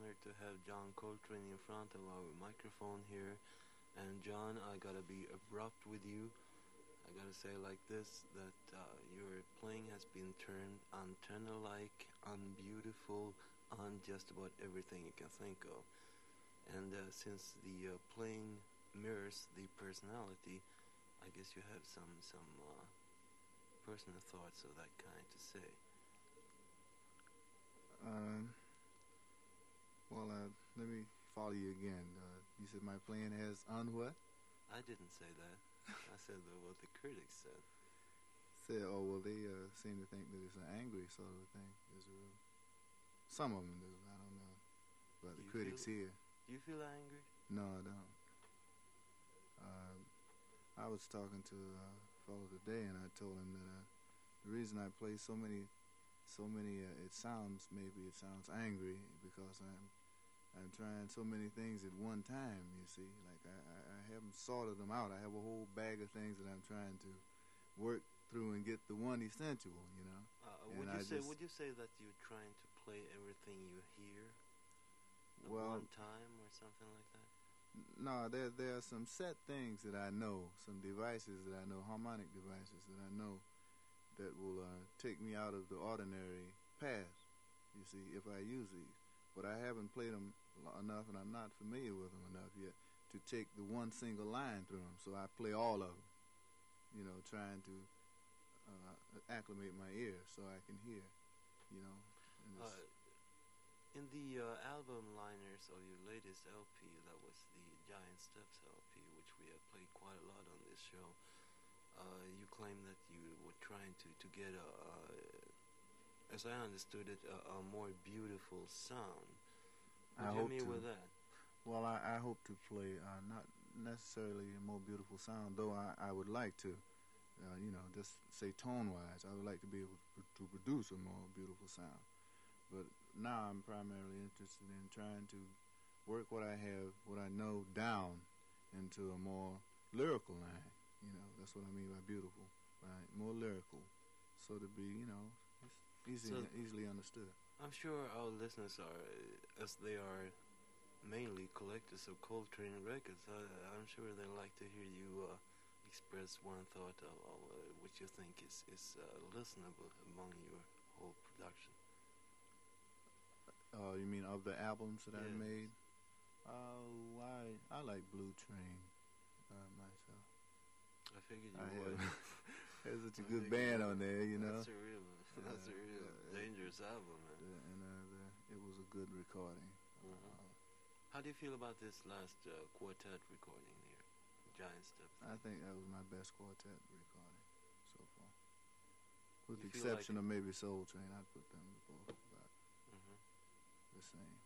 honored to have John Coltrane in front of our microphone here. And John, I gotta be abrupt with you. I gotta say like this, that your playing has been turned antenna-like, unbeautiful, on just about everything you can think of. And since the playing mirrors the personality, I guess you have some personal thoughts of that kind to say. Um, let me follow you again. You said my playing has on what? I didn't say that. I said what the critics said. Said, oh, well, they seem to think that it's an angry sort of thing. Some of them do. I don't know. But Do the you critics feel? here, Do you feel angry? no, I don't. Uh, I was talking to a fellow today, and I told him that the reason I play so many, maybe it sounds angry because I'm trying so many things at one time. You see, like I haven't sorted them out. I have a whole bag of things that I'm trying to work through and get the one essential. You know, and Would you say that you're trying to play everything you hear at well, one time or something like that? no, there are some set things that I know, some devices that I know, harmonic devices that I know that will take me out of the ordinary path. You see, if I use these, but I haven't played them enough, and I'm not familiar with them enough yet to take the one single line through them. So I play all of them. You know, trying to acclimate my ear so I can hear. You know, and Uh, in the album liners of your latest LP, that was the Giant Steps LP, which we have played quite a lot on this show. You claim that you were trying to get as I understood it, a more beautiful sound. I What do you hope mean with to. that? Well, I hope to play not necessarily a more beautiful sound, though I would like to. You know, just say tone-wise, I would like to be able to produce a more beautiful sound. But now I'm primarily interested in trying to work what I have, what I know, down into a more lyrical line. You know, that's what I mean by beautiful, right? More lyrical, so to be, you know, it's So easily understood. I'm sure our listeners are, as they are mainly collectors of Coltrane records. I'm sure they like to hear you express one thought of what you think is listenable among your whole production. You mean of the albums that I made? Yes, Oh, I like Blue Train myself. I figured you I would. have there's such a I good figured you band on would. there, you know. That's a real dangerous album, man. It was a good recording. Hmm. How do you feel about this last quartet recording here, Giant Step I thing? think that was my best quartet recording so far, with You the feel like exception of maybe Soul Train. I'd put them both about hmm the same.